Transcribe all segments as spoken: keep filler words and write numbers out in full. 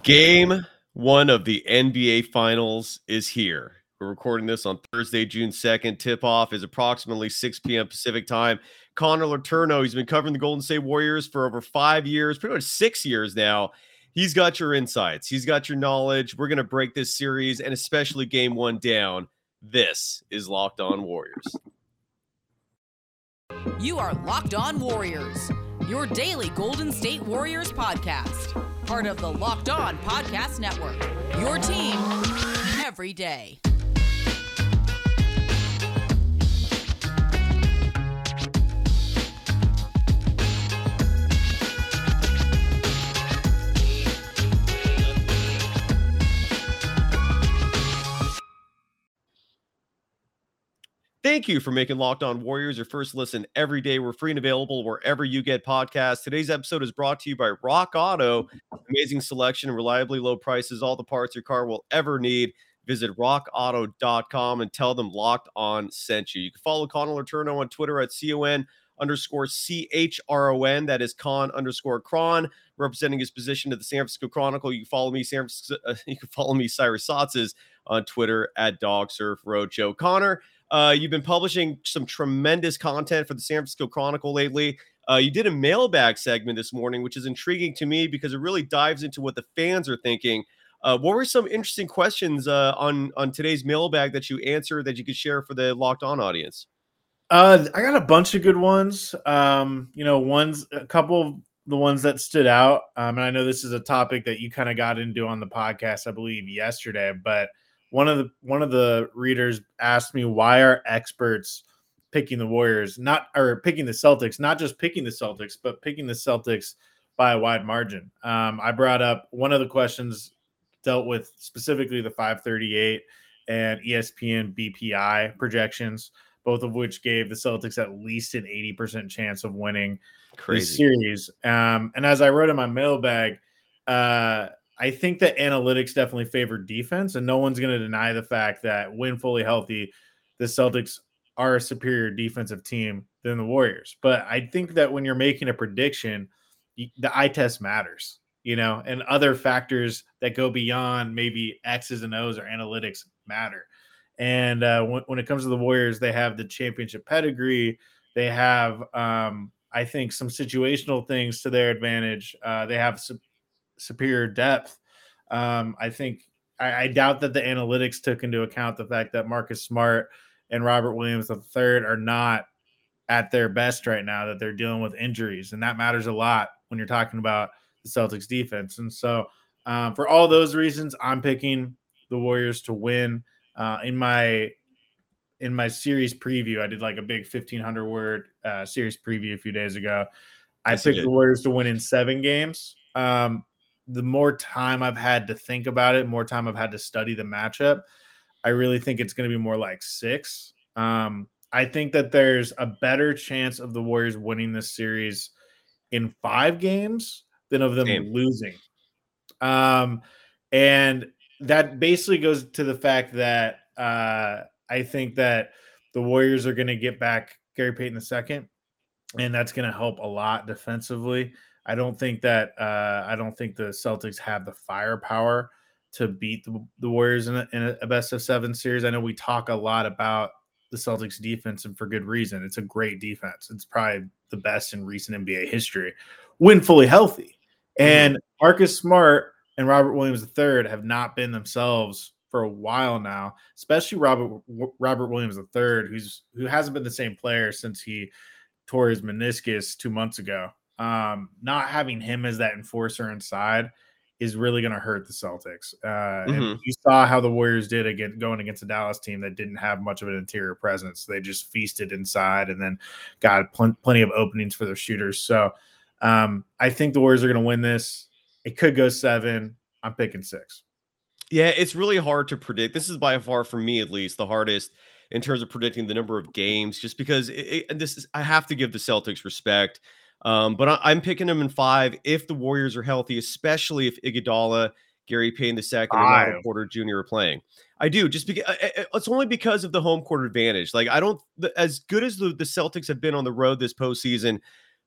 Game one of the N B A Finals is here. We're recording this on Thursday, June second. Tip-off is approximately six p.m. Pacific time. Connor Letourneau, he's been covering the Golden State Warriors for over five years, pretty much six years now. He's got your insights. He's got your knowledge. We're going to break this series and especially game one down. This is Locked On Warriors. You are Locked On Warriors, your daily Golden State Warriors podcast. Part of the Locked On Podcast Network, your team every day. Thank you for making Locked On Warriors your first listen every day. We're free and available wherever you get podcasts. Today's episode is brought to you by Rock Auto. Amazing selection and reliably low prices. All the parts your car will ever need. Visit rock auto dot com and tell them Locked On sent you. You can follow Connor Letourneau on Twitter at C O N underscore C H R O N. That is Con underscore Cron, representing his position at the San Francisco Chronicle. You can follow me, San Francisco, uh, you can follow me, Cyrus Satzes, on Twitter at Dog Surf Roadshow. Connor, Uh, you've been publishing some tremendous content for the San Francisco Chronicle lately. Uh, you did a mailbag segment this morning, which is intriguing to me because it really dives into what the fans are thinking. Uh, what were some interesting questions uh, on, on today's mailbag that you answered that you could share for the Locked On audience? Uh, I got a bunch of good ones. Um, you know, ones, a couple of the ones that stood out. Um, and I know this is a topic that you kind of got into on the podcast, I believe, yesterday, but One of the one of the readers asked me, why are experts picking the Warriors, not or picking the Celtics, not just picking the Celtics, but picking the Celtics by a wide margin. Um, I brought up one of the questions dealt with specifically the five thirty-eight and E S P N B P I projections, both of which gave the Celtics at least an eighty percent chance of winning Crazy. this series. Um, and as I wrote in my mailbag, uh, I think that analytics definitely favor defense, and no one's going to deny the fact that when fully healthy, the Celtics are a superior defensive team than the Warriors. But I think that when you're making a prediction, the eye test matters, you know, and other factors that go beyond maybe X's and O's or analytics matter. And uh, when, when it comes to the Warriors, they have the championship pedigree. They have, um, I think, some situational things to their advantage. Uh, they have some superior depth. Um, I think I, I doubt that the analytics took into account the fact that Marcus Smart and Robert Williams the third are not at their best right now, that they're dealing with injuries, and that matters a lot when you're talking about the Celtics defense. And so um, for all those reasons, I'm picking the Warriors to win. Uh, in my in my series preview, I did like a big fifteen hundred word uh, series preview a few days ago. I Yes, picked the Warriors to win in seven games. Um, the more time I've had to think about it, more time I've had to study the matchup, I really think it's going to be more like six. Um, I think that there's a better chance of the Warriors winning this series in five games than of them Same. losing. Um, and that basically goes to the fact that uh, I think that the Warriors are going to get back Gary Payton the second, and that's going to help a lot defensively. I don't think that uh, I don't think the Celtics have the firepower to beat the, the Warriors in a, in a best of seven series. I know we talk a lot about the Celtics defense, and for good reason. It's a great defense. It's probably the best in recent N B A history when fully healthy. And mm-hmm. Marcus Smart and Robert Williams the third have not been themselves for a while now, especially Robert Robert Williams the third, who's who hasn't been the same player since he tore his meniscus two months ago. Um, not having him as that enforcer inside is really going to hurt the Celtics. Uh, mm-hmm. And you saw how the Warriors did again going against a Dallas team that didn't have much of an interior presence. They just feasted inside and then got pl- plenty of openings for their shooters. So um, I think the Warriors are going to win this. It could go seven. I'm picking six. Yeah, it's really hard to predict. This is by far, for me at least, the hardest in terms of predicting the number of games, just because it, it, and this is, I have to give the Celtics respect. Um, but I, I'm picking them in five if the Warriors are healthy, especially if Iguodala, Gary Payton the second, and Otto Porter Junior are playing. I do, just because it's only because of the home court advantage. Like, I don't, as good as the, the Celtics have been on the road this postseason,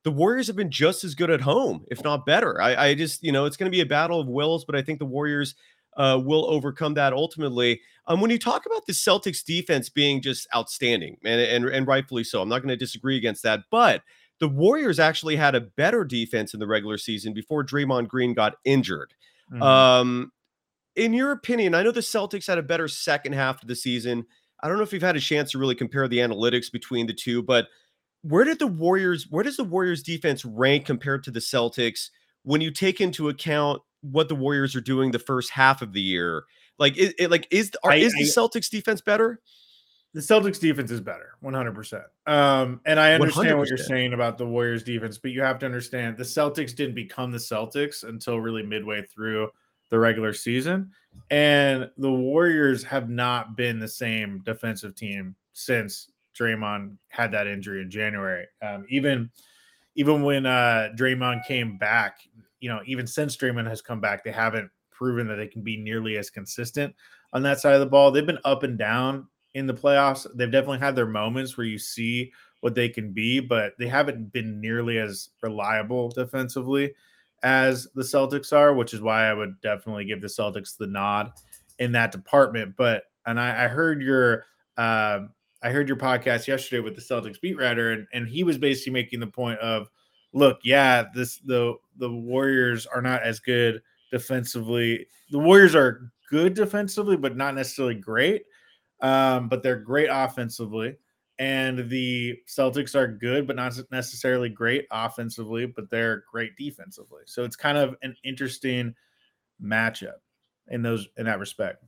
the Warriors have been just as good at home, if not better. I, I just, you know, it's going to be a battle of wills, but I think the Warriors uh, will overcome that ultimately. Um, when you talk about the Celtics defense being just outstanding, and, and, and rightfully so, I'm not going to disagree against that, but the Warriors actually had a better defense in the regular season before Draymond Green got injured. Mm-hmm. Um, in your opinion, I know the Celtics had a better second half of the season. I don't know if you've had a chance to really compare the analytics between the two, but where did the Warriors, where does the Warriors defense rank compared to the Celtics when you take into account what the Warriors are doing the first half of the year? Like, it, it like is are, I, is the I, Celtics defense better? The Celtics defense is better, one hundred percent. Um, and I understand one hundred percent what you're saying about the Warriors defense, but you have to understand the Celtics didn't become the Celtics until really midway through the regular season. And the Warriors have not been the same defensive team since Draymond had that injury in January. Um, even, even when uh, Draymond came back, you know, even since Draymond has come back, they haven't proven that they can be nearly as consistent on that side of the ball. They've been up and down in the playoffs. They've definitely had their moments where you see what they can be, but they haven't been nearly as reliable defensively as the Celtics are, which is why I would definitely give the Celtics the nod in that department. But, and I, I heard your, uh, I heard your podcast yesterday with the Celtics beat writer, and, and he was basically making the point of, look, yeah, this, the, the Warriors are not as good defensively. The Warriors are good defensively, but not necessarily great. Um, but they're great offensively, and the Celtics are good, but not necessarily great offensively, but they're great defensively. So it's kind of an interesting matchup in those, in that respect.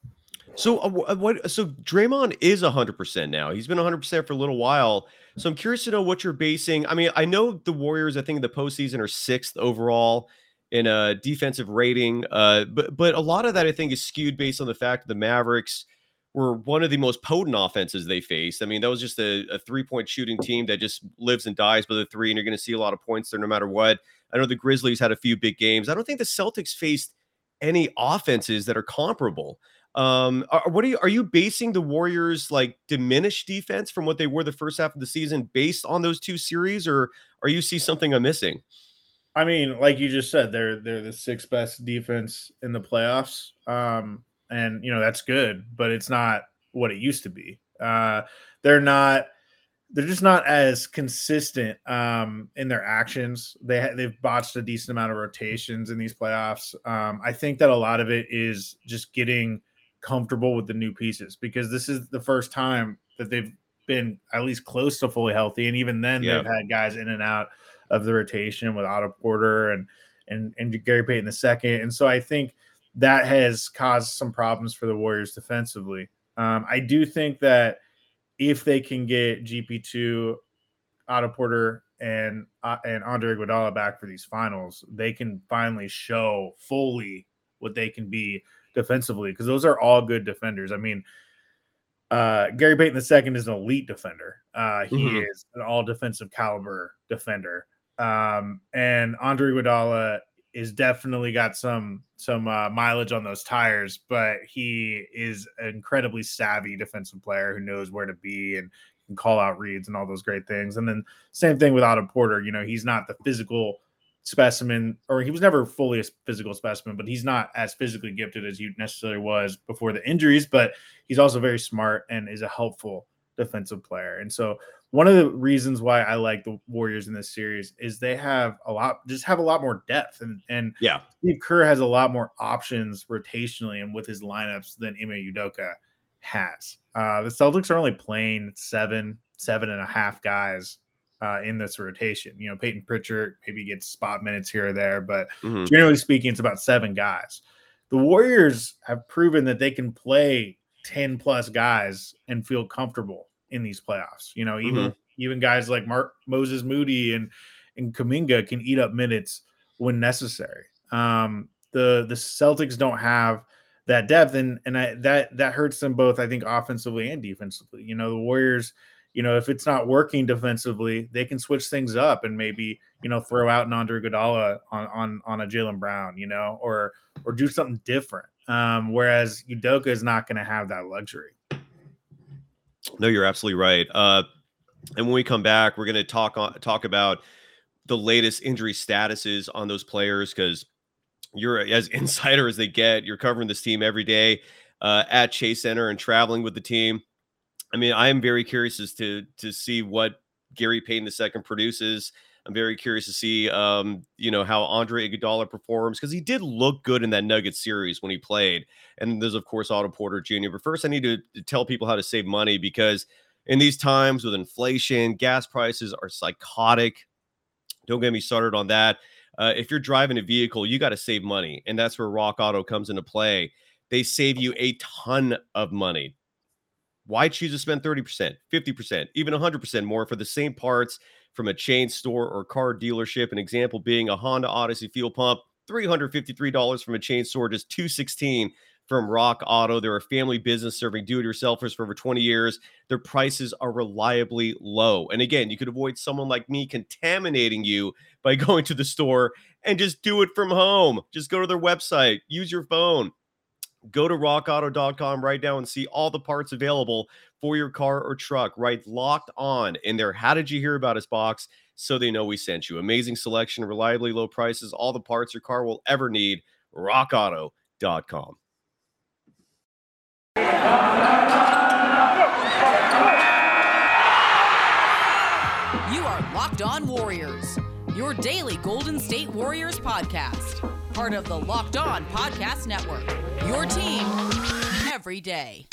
So uh, what, so Draymond is a hundred percent now. He's been a hundred percent for a little while. So I'm curious to know what you're basing. I mean, I know the Warriors, I think in the postseason are sixth overall in a defensive rating. Uh, but, but a lot of that I think is skewed based on the fact that the Mavericks were one of the most potent offenses they faced. I mean, that was just a, a three-point shooting team that just lives and dies by the three, and you're going to see a lot of points there no matter what. I know the Grizzlies had a few big games. I don't think the Celtics faced any offenses that are comparable. Um, are, what are you, are you basing the Warriors like diminished defense from what they were the first half of the season based on those two series, or are you see something I'm missing? I mean, like you just said, they're, they're the sixth best defense in the playoffs. Um, And, you know, that's good, but it's not what it used to be. Uh, they're not, they're just not as consistent um, in their actions. They ha- they've botched a decent amount of rotations in these playoffs. Um, I think that a lot of it is just getting comfortable with the new pieces, because this is the first time that they've been at least close to fully healthy. And even then yeah. they've had guys in and out of the rotation with Otto Porter and, and, and Gary Payton the second. And so I think that has caused some problems for the Warriors defensively. Um, I do think that if they can get G P two, Otto Porter, and uh, and Andre Iguodala back for these finals, they can finally show fully what they can be defensively, because those are all good defenders. I mean, uh, Gary Payton the second is an elite defender. Uh, he mm-hmm. is an all defensive caliber defender. Um, and Andre Iguodala is definitely got some some uh, mileage on those tires, but he is an incredibly savvy defensive player who knows where to be and can call out reads and all those great things. And then same thing with Otto Porter. You know, he's not the physical specimen, or he was never fully a physical specimen, but he's not as physically gifted as he necessarily was before the injuries, but he's also very smart and is a helpful defensive player. And so one of the reasons why I like the Warriors in this series is they have a lot, just have a lot more depth. And, and yeah, Steve Kerr has a lot more options rotationally and with his lineups than Ime Udoka has. Uh, the Celtics are only playing seven, seven and a half guys uh, in this rotation. You know, Peyton Pritchard maybe gets spot minutes here or there, but mm-hmm. generally speaking, it's about seven guys. The Warriors have proven that they can play ten plus guys and feel comfortable in these playoffs. You know, even mm-hmm. even guys like Mark Moses Moody and and Kuminga can eat up minutes when necessary. Um, the the Celtics don't have that depth, and and I, that that hurts them both, I think, offensively and defensively. You know, the Warriors, you know, if it's not working defensively, they can switch things up and maybe, you know, throw out an Andre Iguodala on on on a Jaylen Brown, you know, or or do something different. Um, whereas Udoka is not going to have that luxury. No, you're absolutely right. Uh, and when we come back, we're going to talk on, talk about the latest injury statuses on those players, because you're as insider as they get. You're covering this team every day uh, at Chase Center and traveling with the team. I mean, I am very curious as to to see what Gary Payton the second produces. I'm very curious to see, um, you know, how Andre Iguodala performs, because he did look good in that Nuggets series when he played. And there's, of course, Otto Porter Junior But first, I need to, to tell people how to save money, because in these times with inflation, gas prices are psychotic. Don't get me started on that. Uh, if you're driving a vehicle, you got to save money. And that's where Rock Auto comes into play. They save you a ton of money. Why choose to spend thirty percent, fifty percent, even one hundred percent more for the same parts from a chain store or car dealership? An example being a Honda Odyssey fuel pump, three hundred fifty-three dollars from a chain store, just two hundred sixteen dollars from Rock Auto. They're a family business serving do-it-yourselfers for over twenty years. Their prices are reliably low. And again, you could avoid someone like me contaminating you by going to the store and just do it from home. Just go to their website, use your phone. Go to rock auto dot com right now and see all the parts available for your car or truck. Right, Locked On in their How Did You Hear About Us box, so they know we sent you. Amazing selection, reliably low prices, all the parts your car will ever need. rock auto dot com. You are Locked On Warriors, your daily Golden State Warriors podcast. Part of the Locked On Podcast Network, your team every day.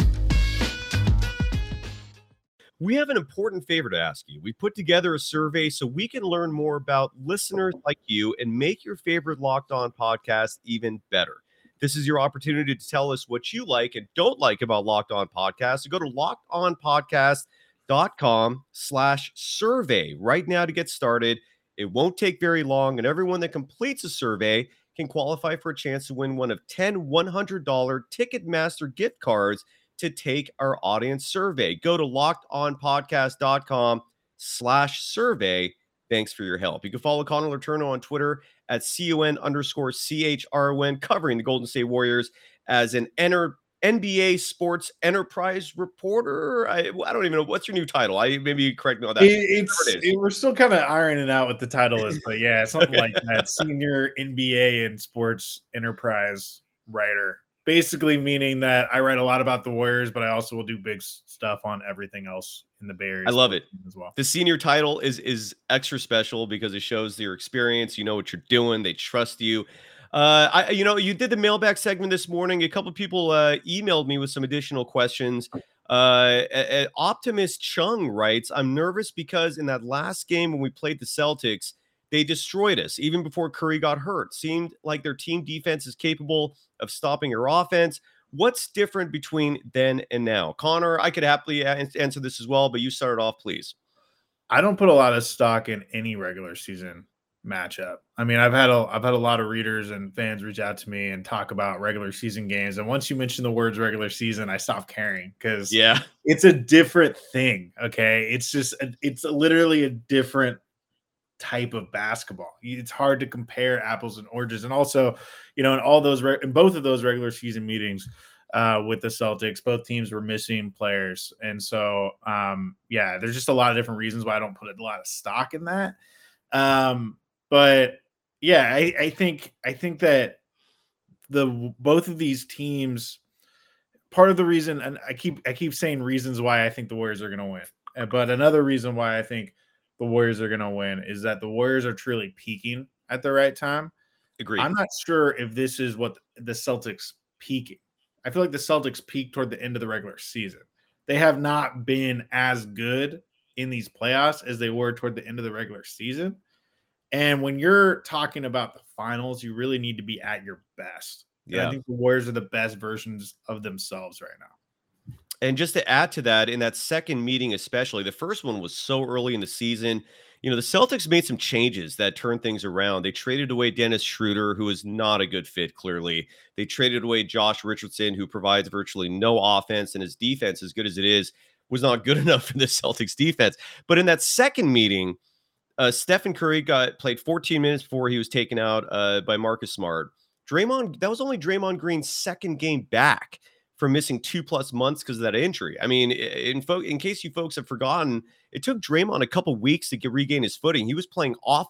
We have an important favor to ask you. We put together a survey so we can learn more about listeners like you and make your favorite Locked On podcast even better. This is your opportunity to tell us what you like and don't like about Locked On Podcast. So go to locked on podcast dot com slash survey right now to get started. It won't take very long, and everyone that completes a survey can qualify for a chance to win one of ten one hundred dollars Ticketmaster gift cards to take our audience survey. Go to locked on podcast dot com slash survey. Thanks for your help. You can follow Connor Letourneau on Twitter at con underscore chron, covering the Golden State Warriors as an enter N B A sports enterprise reporter. I, I don't even know. What's your new title? I maybe you correct me on that. It, it's it it, we're still kind of ironing out what the title is, but yeah, something like that. Senior N B A and sports enterprise writer. Basically meaning that I write a lot about the Warriors, but I also will do big stuff on everything else in the Bay Area. I love it as well. The senior title is is extra special because it shows your experience. You know what you're doing. They trust you. Uh, I, you know, you did the mailbag segment this morning. A couple of people uh, emailed me with some additional questions. Uh, a, a Optimus Chung writes, I'm nervous because in that last game when we played the Celtics, they destroyed us even before Curry got hurt. Seemed like their team defense is capable of stopping our offense. What's different between then and now? Connor, I could happily answer this as well, but you start off, please. I don't put a lot of stock in any regular season matchup. I mean, I've had a I've had a lot of readers and fans reach out to me and talk about regular season games. And once you mention the words regular season, I stop caring because yeah, it's a different thing. Okay. It's just a, it's literally a different type of basketball. It's hard to compare apples and oranges. And also, you know, in all those re- in both of those regular season meetings uh, with the Celtics, both teams were missing players. And so um, yeah, there's just a lot of different reasons why I don't put a lot of stock in that. Um, But yeah, I, I think I think that the both of these teams, part of the reason, and I keep I keep saying reasons why I think the Warriors are going to win, but another reason why I think the Warriors are going to win is that the Warriors are truly peaking at the right time. Agreed. I'm not sure if this is what the Celtics peaking. I feel like the Celtics peaked toward the end of the regular season. They have not been as good in these playoffs as they were toward the end of the regular season. And when you're talking about the finals, you really need to be at your best. Yeah. I think the Warriors are the best versions of themselves right now. And just to add to that, in that second meeting, especially, the first one was so early in the season. You know, the Celtics made some changes that turned things around. They traded away Dennis Schroeder, who is not a good fit, clearly. They traded away Josh Richardson, who provides virtually no offense, and his defense, as good as it is, was not good enough for the Celtics defense. But in that second meeting, Uh, Stephen Curry got played fourteen minutes before he was taken out uh, by Marcus Smart. Draymond, that was only Draymond Green's second game back from missing two plus months because of that injury. I mean, in, fo- in case you folks have forgotten, it took Draymond a couple weeks to get regain his footing. He was playing awful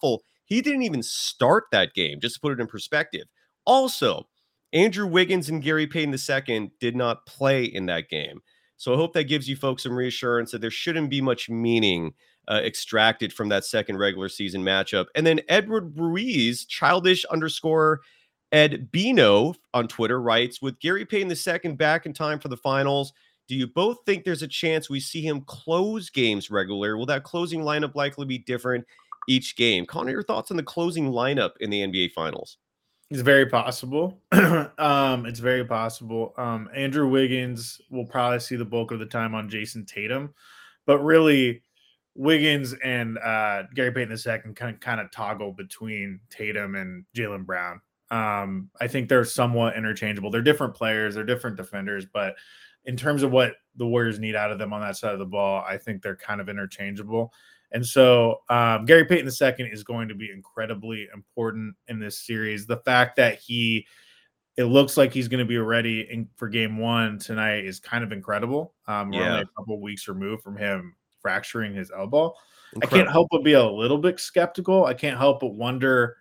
He didn't even start that game, just to put it in perspective. Also, Andrew Wiggins and Gary Payton the second did not play in that game. So I hope that gives you folks some reassurance that there shouldn't be much meaning uh, extracted from that second regular season matchup. And then Edward Ruiz, childish underscore Ed Bino on Twitter writes, with Gary Payton the second back in time for the finals, do you both think there's a chance we see him close games regular? Will that closing lineup likely be different each game? Connor, your thoughts on the closing lineup in the N B A Finals? It's very possible. um, it's very possible. Um, Andrew Wiggins will probably see the bulk of the time on Jason Tatum, but really Wiggins and uh, Gary Payton the second kind of, kind of toggle between Tatum and Jaylen Brown. Um, I think they're somewhat interchangeable. They're different players. They're different defenders, but in terms of what the Warriors need out of them on that side of the ball, I think they're kind of interchangeable. And so um, Gary Payton the second is going to be incredibly important in this series. The fact that he, it looks like he's going to be ready in, for game one tonight is kind of incredible. Um, we're Yeah. only a couple of weeks removed from him fracturing his elbow. Incredible. I can't help but be a little bit skeptical. I can't help but wonder,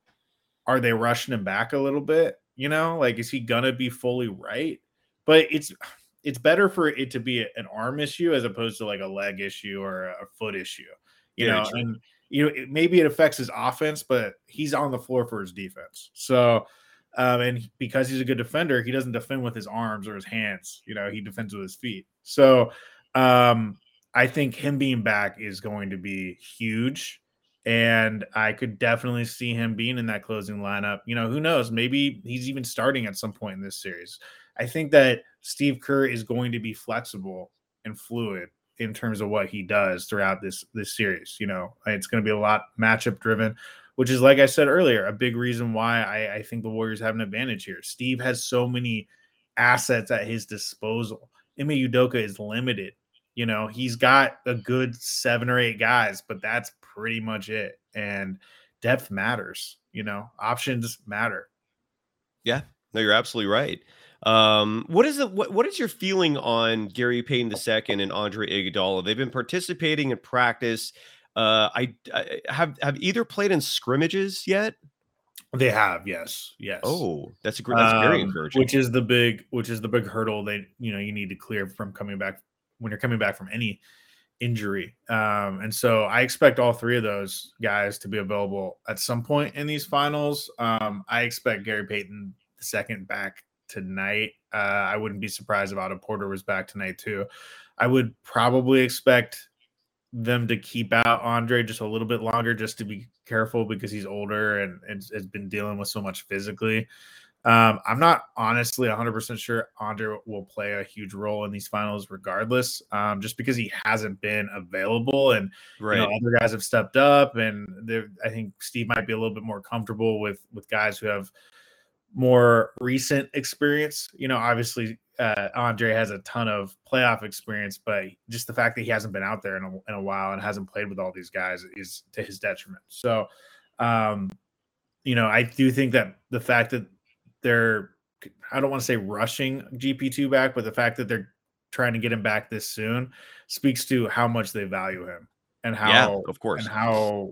are they rushing him back a little bit? You know, like, is he going to be fully right? But it's, it's better for it to be an arm issue as opposed to like a leg issue or a foot issue. You Very know, true. and you know, it, maybe it affects his offense, but he's on the floor for his defense. So, um, and because he's a good defender, he doesn't defend with his arms or his hands. You know, he defends with his feet. So, um, I think him being back is going to be huge, and I could definitely see him being in that closing lineup. You know, who knows? Maybe he's even starting at some point in this series. I think that Steve Kerr is going to be flexible and fluid in terms of what he does throughout this this series. You know, it's going to be a lot matchup driven, which is, like I said earlier, a big reason why I, I think the Warriors have an advantage here. Steve has so many assets at his disposal. Ime Udoka is limited. You know, he's got a good seven or eight guys, but that's pretty much it. And depth matters. You know, options matter. Yeah, no, you're absolutely right. Um, what is the what, what is your feeling on Gary Payton the second and Andre Iguodala? They've been participating in practice. Uh, I, I have have either played in scrimmages yet? They have, yes, yes. Oh, that's a great. That's very Um, encouraging. Which is the big, which is the big hurdle they, you know, you need to clear from coming back when you're coming back from any injury. Um, and so I expect all three of those guys to be available at some point in these finals. Um, I expect Gary Payton the second back tonight. Uh, I wouldn't be surprised if Otto Porter was back tonight too. I would probably expect them to keep out Andre just a little bit longer, just to be careful because he's older and, and has been dealing with so much physically. Um, I'm not honestly one hundred percent sure Andre will play a huge role in these finals regardless, um, just because he hasn't been available and Right. you know, other guys have stepped up, and I think Steve might be a little bit more comfortable with with guys who have more recent experience. You know, obviously uh, Andre has a ton of playoff experience, but just the fact that he hasn't been out there in a, in a while and hasn't played with all these guys is to his detriment. So, um, you know, I do think that the fact that they're, I don't want to say rushing G P two back, but the fact that they're trying to get him back this soon speaks to how much they value him and how, Yeah, of course. and how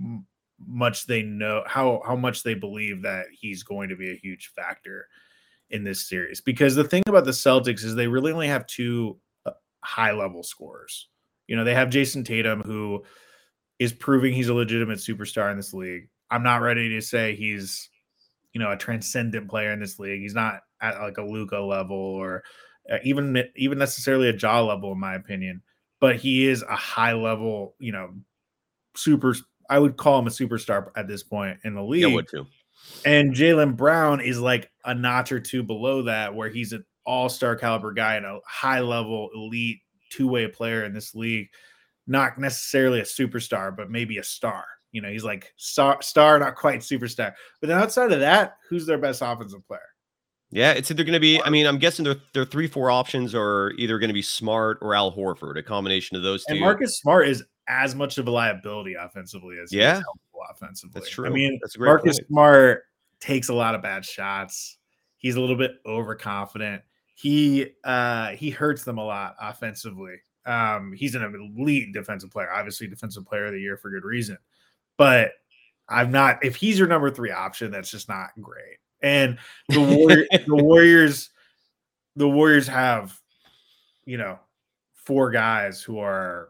much they know, how, how much they believe that he's going to be a huge factor in this series. Because the thing about the Celtics is they really only have two high level scorers. You know, they have Jason Tatum, who is proving he's a legitimate superstar in this league. I'm not ready to say he's, you know, a transcendent player in this league. He's not at like a Luka level or even even necessarily a Ja level, in my opinion. But he is a high level, you know, super. I would call him a superstar at this point in the league. Yeah, I would too. And Jaylen Brown is like a notch or two below that, where he's an all-star caliber guy and a high-level elite two-way player in this league. Not necessarily a superstar, but maybe a star. You know, he's like star, star, not quite superstar. But then outside of that, who's their best offensive player? Yeah, it's either going to be, I mean, I'm guessing their, their three, four options are either going to be Smart or Al Horford, a combination of those two. And Marcus Smart is as much of a liability offensively as yeah, he is helpful offensively. That's true. I mean, that's a great Marcus point. Smart takes a lot of bad shots. He's a little bit overconfident. He uh, he hurts them a lot offensively. Um, he's an elite defensive player, obviously defensive player of the year for good reason. But I'm not. If he's your number three option, that's just not great. And the Warrior, the Warriors, the Warriors have, you know, four guys who are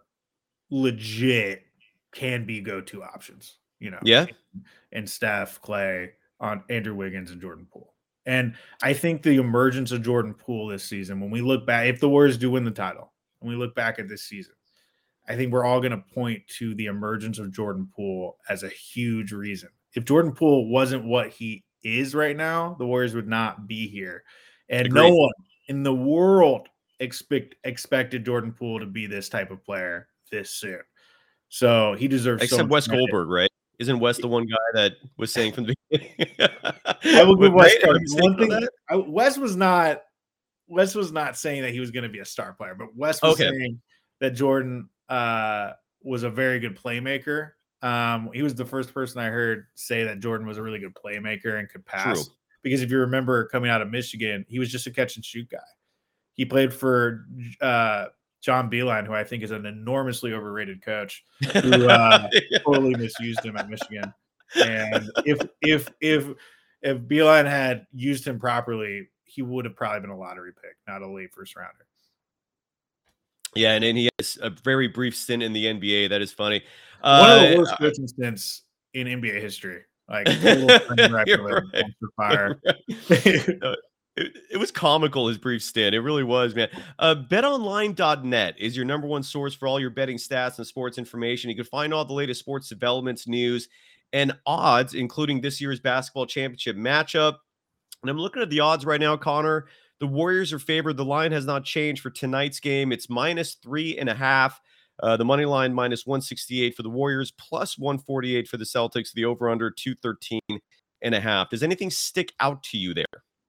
legit can be go-to options. You know, yeah, and Steph, Clay, on Andrew Wiggins, and Jordan Poole. And I think the emergence of Jordan Poole this season, when we look back, if the Warriors do win the title, when we look back at this season, I think we're all going to point to the emergence of Jordan Poole as a huge reason. If Jordan Poole wasn't what he is right now, the Warriors would not be here. And Agreed. No one in the world expect expected Jordan Poole to be this type of player this soon. So he deserves except so Wes Goldberg, right? Isn't Wes the one guy that was saying from the beginning? I will give Wes credit. One thing that I, Wes was not Wes was not saying that he was going to be a star player, but Wes was okay. saying that Jordan uh, was a very good playmaker. Um, he was the first person I heard say that Jordan was a really good playmaker and could pass. True. Because if you remember coming out of Michigan, he was just a catch and shoot guy. He played for uh, John Beilein, who I think is an enormously overrated coach, who uh, yeah. totally misused him at Michigan. And if if if if Beilein had used him properly, he would have probably been a lottery pick, not a late first rounder. Yeah, and then he has a very brief stint in the N B A. That is funny. One uh, of the worst coaching stints in N B A history. Like, right. fire. Right. It, it was comical, his brief stint. It really was, man. Uh, bet online dot net is your number one source for all your betting stats and sports information. You can find all the latest sports developments, news, and odds, including this year's basketball championship matchup. And I'm looking at the odds right now, Connor. The Warriors are favored. The line has not changed for tonight's game. It's minus three and a half. Uh, the money line minus one sixty-eight for the Warriors, plus one forty-eight for the Celtics. The over-under two thirteen and a half. Does anything stick out to you there?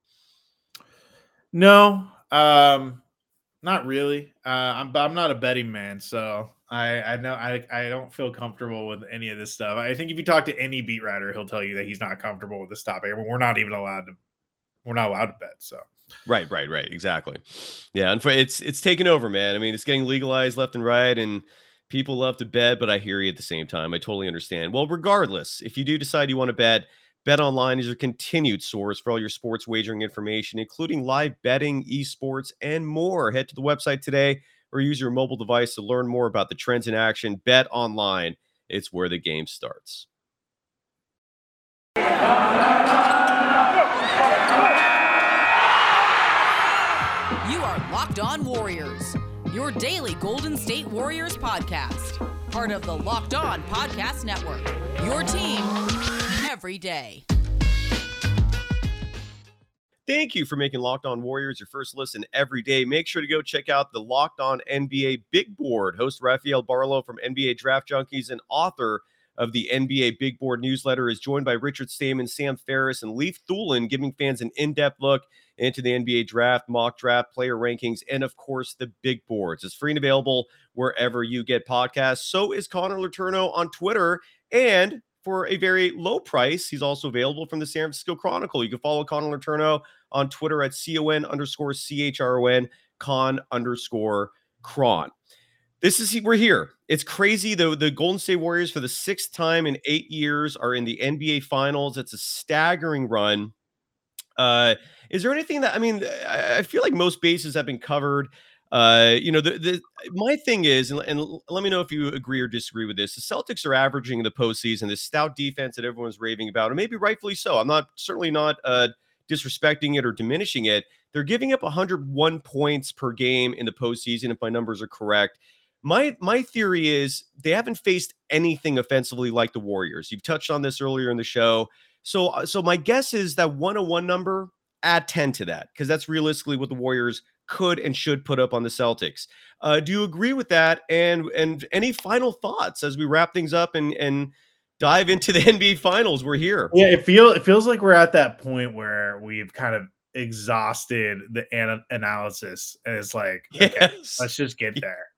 No, um, not really. Uh, I'm, I'm not a betting man, so I, I know I, I don't feel comfortable with any of this stuff. I think if you talk to any beat writer, he'll tell you that he's not comfortable with this topic. I mean, we're not even allowed to. We're not allowed to bet. So. Right, right, right. Exactly. Yeah, and it's it's taken over, man. I mean, it's getting legalized left and right, and people love to bet, but I hear you at the same time. I totally understand. Well, regardless, if you do decide you want to bet, BetOnline is your continued source for all your sports wagering information, including live betting, esports, and more. Head to the website today or use your mobile device to learn more about the trends in action. BetOnline, it's where the game starts. You are Locked On Warriors, your daily Golden State Warriors podcast. Part of the Locked On Podcast Network, your team every day. Thank you for making Locked On Warriors your first listen every day. Make sure to go check out the Locked On N B A Big Board. Host Rafael Barlow from N B A Draft Junkies and author of the N B A Big Board newsletter is joined by Richard Stamen, Sam Ferris, and Leif Thulin, giving fans an in-depth look into the N B A draft, mock draft, player rankings, and of course, the big boards. It's free and available wherever you get podcasts. So is Connor Letourneau on Twitter. And for a very low price, he's also available from the San Francisco Chronicle. You can follow Connor Letourneau on Twitter at C-O-N underscore C-H-R-O-N, Con underscore Cron. This is, we're here. It's crazy, though. The Golden State Warriors, for the sixth time in eight years, are in the N B A Finals. It's a staggering run. Uh, is there anything that, I mean, I feel like most bases have been covered. Uh, you know, the, the my thing is, and, and let me know if you agree or disagree with this. The Celtics are averaging in the postseason this stout defense that everyone's raving about, and maybe rightfully so. I'm not certainly not uh, disrespecting it or diminishing it. They're giving up one hundred one points per game in the postseason, if my numbers are correct. My my theory is they haven't faced anything offensively like the Warriors. You've touched on this earlier in the show. So, so my guess is that one oh one number, add ten to that, because that's realistically what the Warriors could and should put up on the Celtics. Uh, do you agree with that? And and any final thoughts as we wrap things up and and dive into the N B A Finals? We're here. Yeah, it feel it feels like we're at that point where we've kind of exhausted the ana- analysis, and it's like, okay, yes. let's just get there.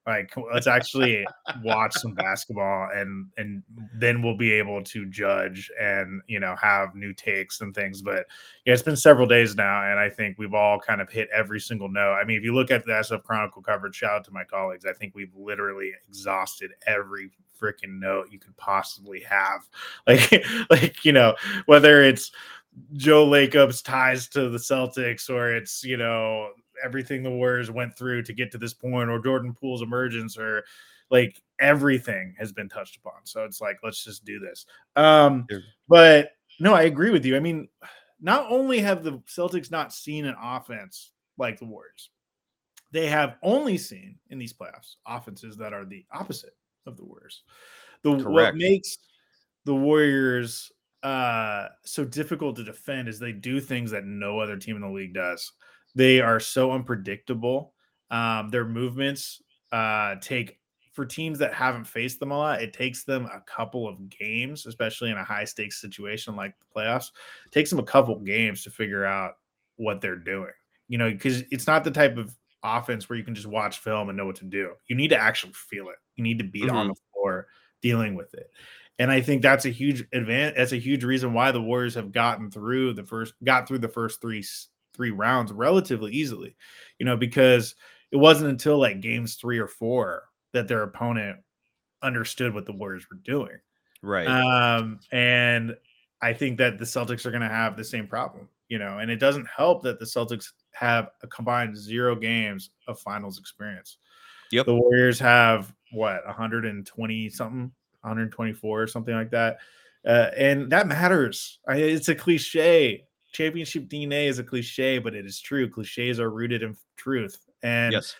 Like, let's actually watch some basketball, and and then we'll be able to judge and, you know, have new takes and things. But yeah, it's been several days now, and I think we've all kind of hit every single note. I mean, if you look at the S F Chronicle coverage, shout out to my colleagues. I think we've literally exhausted every freaking note you could possibly have. Like, like you know, whether it's Joe Lacob's ties to the Celtics, or it's, you know, everything the Warriors went through to get to this point, or Jordan Poole's emergence, or like everything has been touched upon. So it's like, let's just do this. Um, Sure. But no, I agree with you. I mean, not only have the Celtics not seen an offense like the Warriors, they have only seen in these playoffs offenses that are the opposite of the Warriors. The Correct. What makes the Warriors uh, so difficult to defend is they do things that no other team in the league does. They are so unpredictable. Um, their movements uh, take, for teams that haven't faced them a lot, it takes them a couple of games, especially in a high stakes situation like the playoffs. It takes them a couple games to figure out what they're doing, you know, because it's not the type of offense where you can just watch film and know what to do. You need to actually feel it. You need to be Mm-hmm. on the floor dealing with it. And I think that's a huge advantage. That's a huge reason why the Warriors have gotten through the first, got through the first three three rounds relatively easily, you know, because it wasn't until like games three or four that their opponent understood what the Warriors were doing. Right. Um, and I think that the Celtics are going to have the same problem, you know, and it doesn't help that the Celtics have a combined zero games of finals experience. Yep. The Warriors have what, one hundred twenty something, one hundred twenty-four or something like that. Uh, and that matters. I, it's a cliche. Championship D N A is a cliche, but it is true. Cliches are rooted in truth. And, Yes.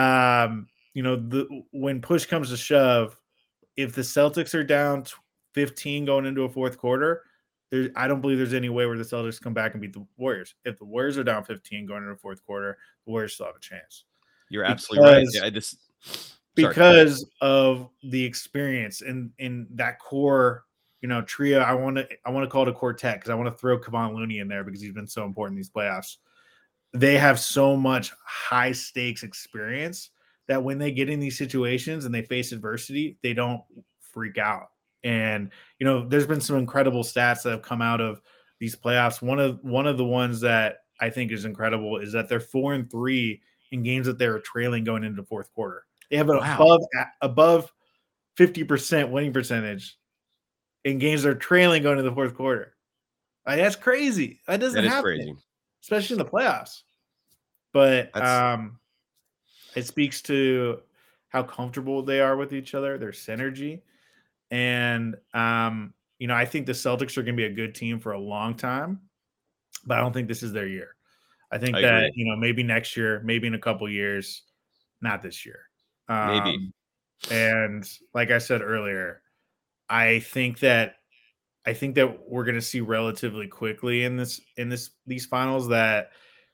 um, you know, the, when push comes to shove, if the Celtics are down fifteen going into a fourth quarter, there, I don't believe there's any way where the Celtics come back and beat the Warriors. If the Warriors are down fifteen going into the fourth quarter, the Warriors still have a chance. You're absolutely right. Because- Yeah, this because of the experience and in that core, you know, trio. I want to I want to call it a quartet because I want to throw Kevon Looney in there because he's been so important in these playoffs. They have so much high stakes experience that when they get in these situations and they face adversity, they don't freak out. And, you know, there's been some incredible stats that have come out of these playoffs. One of one of the ones that I think is incredible is that they're four and three in games that they were trailing going into the fourth quarter. They have an Wow. above above fifty percent winning percentage in games they're trailing going into the fourth quarter. Like, that's crazy. That doesn't That is happen, crazy. especially in the playoffs. But That's- um, it speaks to how comfortable they are with each other, their synergy. And, um, you know, I think the Celtics are going to be a good team for a long time, but I don't think this is their year. I think I that, agree. you know, maybe next year, maybe in a couple years, not this year. Um, Maybe. And like I said earlier, I think that I think that we're going to see relatively quickly in this in this these finals that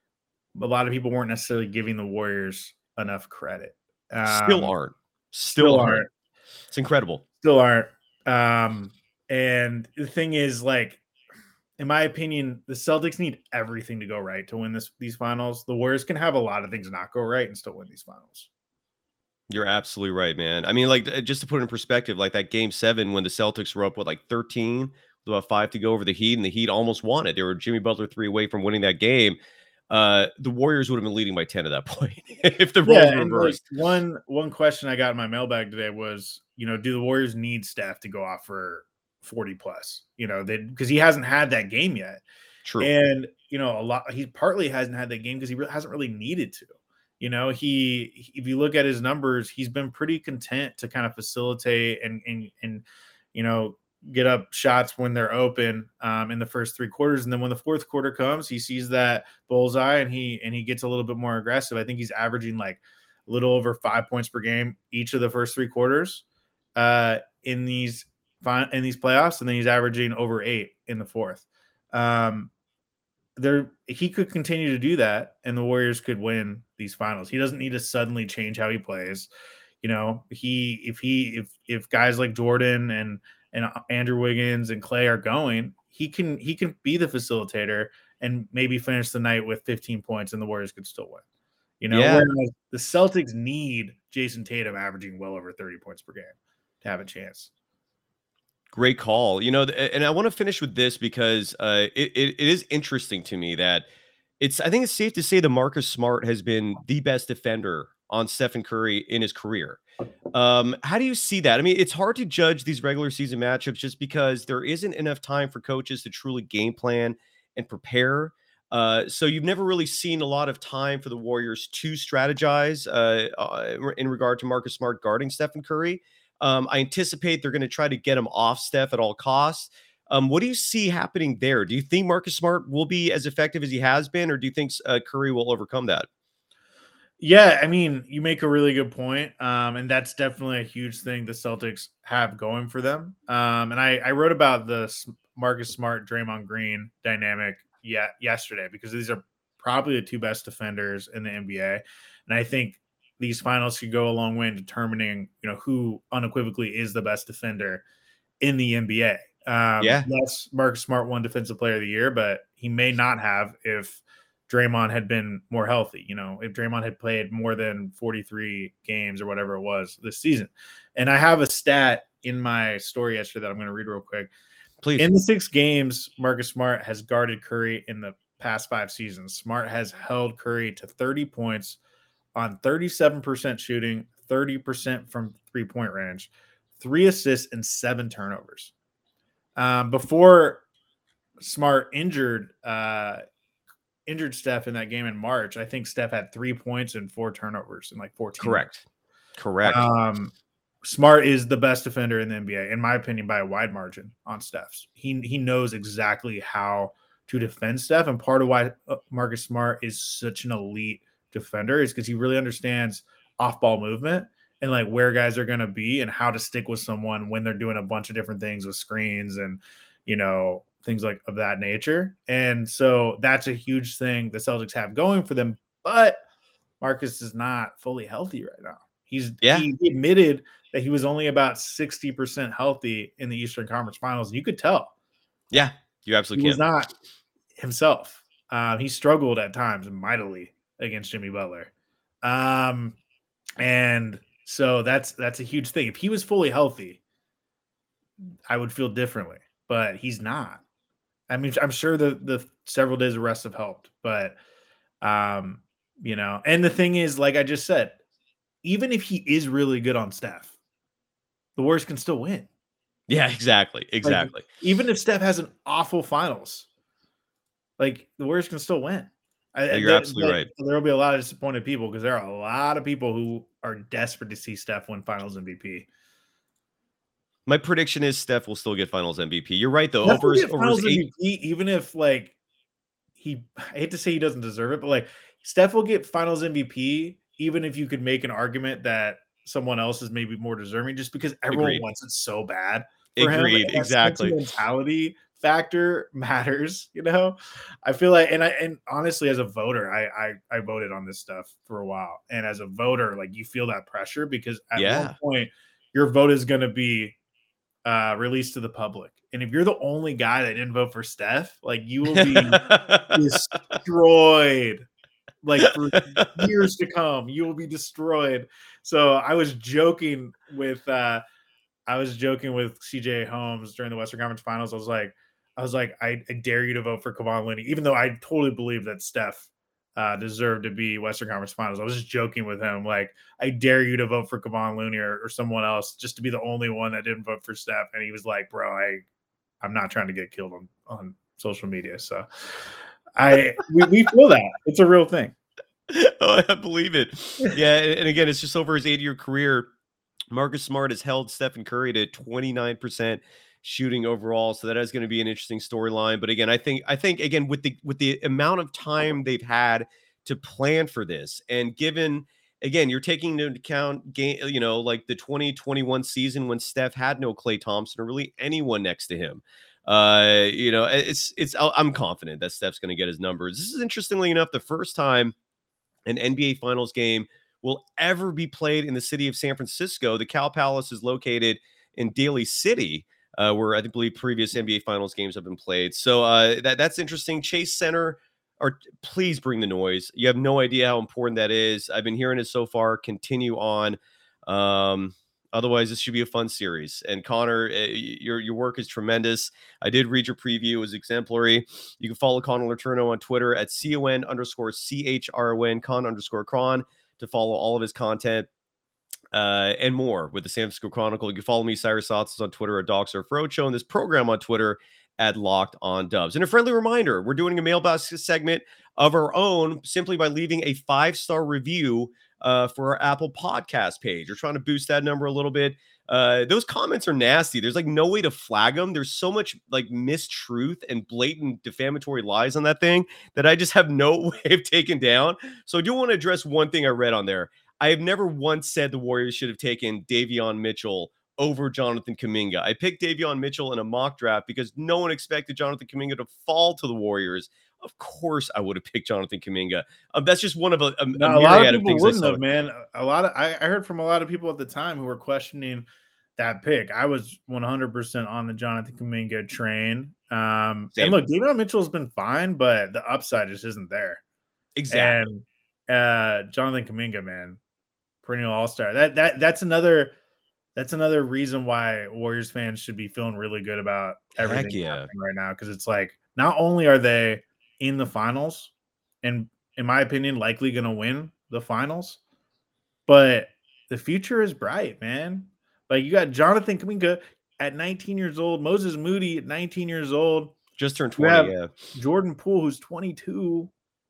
a lot of people weren't necessarily giving the Warriors enough credit. Still Um, aren't. Still, still aren't. aren't. It's incredible. Still aren't. Um, and the thing is, like, in my opinion, the Celtics need everything to go right to win this these finals. The Warriors can have a lot of things not go right and still win these finals. You're absolutely right, man. I mean, like, uh, just to put it in perspective, like that game seven when the Celtics were up with like thirteen, with about five to go over the Heat, and the Heat almost won it. They were Jimmy Butler three away from winning that game. Uh, the Warriors would have been leading by ten at that point if the roles were and, like, reversed. one one question I got in my mailbag today was, you know, do the Warriors need Steph to go off for forty plus? You know, they because he hasn't had that game yet. True. And, you know, a lot he partly hasn't had that game because he really hasn't really needed to. You know, he if you look at his numbers, he's been pretty content to kind of facilitate and and and you know, get up shots when they're open um, in the first three quarters, and then when the fourth quarter comes, he sees that bullseye and he and he gets a little bit more aggressive. I think he's averaging like a little over five points per game each of the first three quarters uh, in these in these playoffs, and then he's averaging over eight in the fourth. Um, there he could continue to do that and the Warriors could win these finals. He doesn't need to suddenly change how he plays. You know, he if he if if guys like Jordan and and Andrew Wiggins and Clay are going, he can he can be the facilitator and maybe finish the night with fifteen points and the Warriors could still win. You know, Yeah. whereas the Celtics need Jason Tatum averaging well over thirty points per game to have a chance. Great call. You know, and I want to finish with this because uh, it, it, it is interesting to me that it's, I think it's safe to say that Marcus Smart has been the best defender on Stephen Curry in his career. Um, how do you see that? I mean, it's hard to judge these regular season matchups just because there isn't enough time for coaches to truly game plan and prepare. Uh, so you've never really seen a lot of time for the Warriors to strategize uh, uh, in regard to Marcus Smart guarding Stephen Curry. Um, I anticipate they're going to try to get him off Steph at all costs. Um, what do you see happening there? Do you think Marcus Smart will be as effective as he has been, or do you think uh, Curry will overcome that? Yeah, I mean, you make a really good point. Um, and that's definitely a huge thing the Celtics have going for them. Um, and I, I wrote about the Marcus Smart, Draymond Green dynamic yet yesterday, because these are probably the two best defenders in the N B A. And I think these finals could go a long way in determining, you know, who unequivocally is the best defender in the N B A. Um, Yeah. Yes, Marcus Smart won Defensive Player of the Year, but he may not have if Draymond had been more healthy. You know, if Draymond had played more than forty-three games or whatever it was this season. And I have a stat in my story yesterday that I'm going to read real quick. Please. In the six games Marcus Smart has guarded Curry in the past five seasons, Smart has held Curry to thirty points on thirty-seven percent shooting, thirty percent from three-point range, three assists, and seven turnovers. Um, before Smart injured uh, injured Steph in that game in March, I think Steph had three points and four turnovers in like fourteen. Correct. Correct. Um, Smart is the best defender in the N B A, in my opinion, by a wide margin on Steph's. He he knows exactly how to defend Steph, and part of why Marcus Smart is such an elite defender is because he really understands off-ball movement and like where guys are going to be and how to stick with someone when they're doing a bunch of different things with screens and, you know, things like of that nature. And so that's a huge thing the Celtics have going for them. But Marcus is not fully healthy right now. He's yeah. he admitted that he was only about sixty percent healthy in the Eastern Conference Finals. You could tell. Yeah, you absolutely he can. was not himself. Um, he struggled at times mightily against Jimmy Butler. Um, and so that's that's a huge thing. If he was fully healthy, I would feel differently, but he's not. I mean, I'm sure the the several days of rest have helped, but um, you know, and the thing is, like I just said, even if he is really good on Steph, the Warriors can still win. Yeah, exactly. Exactly. Like, even if Steph has an awful finals, like the Warriors can still win. Yeah, you're I, absolutely right. There will be a lot of disappointed people because there are a lot of people who are desperate to see Steph win Finals M V P. My prediction is Steph will still get Finals M V P. You're right, though. Over his, over his eight... M V P, even if like he, I hate to say he doesn't deserve it, but like Steph will get Finals M V P, even if you could make an argument that someone else is maybe more deserving, just because everyone Agreed. wants it so bad. For Agreed. him. Exactly. Mentality factor matters, you know. I feel like, and I and honestly, as a voter, I I, I voted on this stuff for a while, and as a voter, like you feel that pressure because at yeah. one point your vote is going to be uh, released to the public, and if you're the only guy that didn't vote for Steph, like you will be destroyed. Like for years to come, you will be destroyed. So I was joking with. Uh, I was joking with C J Holmes during the Western Conference Finals. I was like, I was like, I, I dare you to vote for Kevon Looney, even though I totally believe that Steph uh, deserved to be Western Conference Finals. I was just joking with him, like, I dare you to vote for Kevon Looney or, or someone else, just to be the only one that didn't vote for Steph. And he was like, bro, I, I'm not trying to get killed on, on social media. So I, we, we feel that it's a real thing. Oh, I believe it. Yeah, and again, it's just over his eight-year career. Marcus Smart has held Stephen Curry to twenty-nine percent shooting overall, so that is going to be an interesting storyline. But again, I think I think again with the with the amount of time they've had to plan for this, and given again you're taking into account game, you know, like the twenty twenty-one season when Steph had no Klay Thompson or really anyone next to him. Uh, you know, it's it's I'm confident that Steph's going to get his numbers. This is interestingly enough the first time an N B A Finals game will ever be played in the city of San Francisco. The Cal Palace is located in Daly City, uh, where I believe previous N B A Finals games have been played. So uh, that that's interesting. Chase Center or please bring the noise. You have no idea how important that is. I've been hearing it so far. Continue on. Um, otherwise, this should be a fun series. And Connor, uh, your your work is tremendous. I did read your preview; it was exemplary. You can follow Connor Letourneau on Twitter at con underscore c h r o n con underscore cron to follow all of his content. Uh, and more with the San Francisco Chronicle. You can follow me, Cyrus Sotsis, on Twitter at Dog Surf Roadshow, and this program on Twitter at Locked On Dubs. And a friendly reminder, we're doing a mailbag segment of our own simply by leaving a five-star review uh, for our Apple Podcast page. We're trying to boost that number a little bit. Uh, those comments are nasty. There's like no way to flag them. There's so much like mistruth and blatant defamatory lies on that thing that I just have no way of taking down. So I do want to address one thing I read on there. I have never once said the Warriors should have taken Davion Mitchell over Jonathan Kuminga. I picked Davion Mitchell in a mock draft because no one expected Jonathan Kuminga to fall to the Warriors. Of course, I would have picked Jonathan Kuminga. Um, that's just one of a, a, no, a, a lot of of people wouldn't have, man. A lot of I, I heard from a lot of people at the time who were questioning that pick. I was one hundred percent on the Jonathan Kuminga train. Um, and look, Davion Mitchell's been fine, but the upside just isn't there. Exactly. And uh, Jonathan Kuminga, man. Perennial all-star. That that that's another that's another reason why Warriors fans should be feeling really good about everything yeah. happening right now. Because it's like not only are they in the finals, and in my opinion, likely going to win the finals, but the future is bright, man. Like you got Jonathan Kuminga at nineteen years old, Moses Moody at nineteen years old, just turned twenty. Yeah, Jordan Poole who's twenty-two.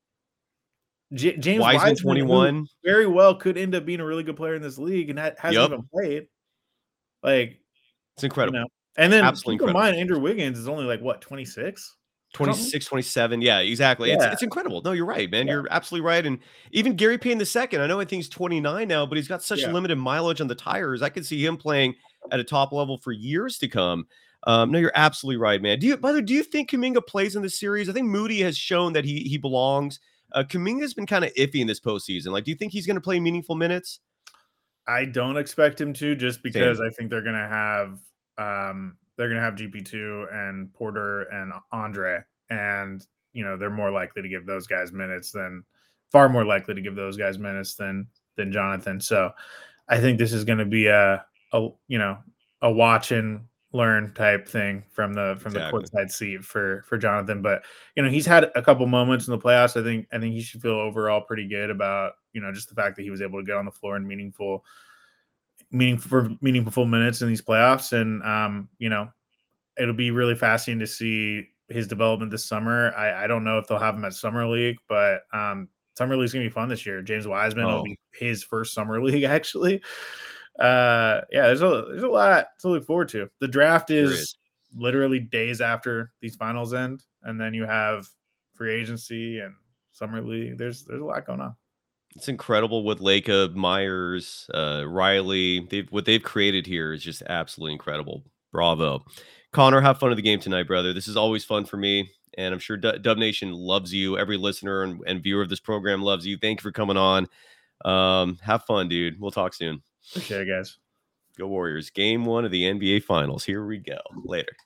J- James Wiseman, Wiseman, twenty-one, very well could end up being a really good player in this league, and that hasn't yep. even played. Like, it's incredible. You know? And then Absolutely keep incredible. in mind, Andrew Wiggins is only like what, twenty-six? twenty-six, twenty-seven. Yeah, exactly. Yeah. It's it's incredible. No, you're right, man. Yeah. You're absolutely right. And even Gary Payne the second, I know I think he's twenty-nine now, but he's got such yeah. limited mileage on the tires. I could see him playing at a top level for years to come. Um, no, you're absolutely right, man. Do you, by the way, do you think Kuminga plays in this series? I think Moody has shown that he he belongs. Uh, Kuminga's been kind of iffy in this postseason. Like, do you think he's going to play meaningful minutes? I don't expect him to, just because Same. I think they're going to have um, they're going to have G P two and Porter and Andre, and you know they're more likely to give those guys minutes than far more likely to give those guys minutes than than Jonathan. So I think this is going to be a a you know a watch and learn type thing from the from exactly. the courtside seat for for Jonathan. But you know he's had a couple moments in the playoffs. I think I think he should feel overall pretty good about you know just the fact that he was able to get on the floor in meaningful meaningful for meaningful minutes in these playoffs. And um you know it'll be really fascinating to see his development this summer. I, I don't know if they'll have him at Summer League, but um Summer League's gonna be fun this year. James Wiseman oh. will be his first Summer League actually. Uh, yeah, there's a there's a lot to look forward to. The draft is, is literally days after these finals end, and then you have free agency and Summer League. There's there's a lot going on. It's incredible what Lacob, Myers, uh, Riley, they've what they've created here is just absolutely incredible. Bravo, Connor. Have fun of the game tonight, brother. This is always fun for me, and I'm sure D- Dub Nation loves you. Every listener and, and viewer of this program loves you. Thank you for coming on. Um, have fun, dude. We'll talk soon. Appreciate it, guys. Go Warriors. Game one of the N B A Finals. Here we go. Later.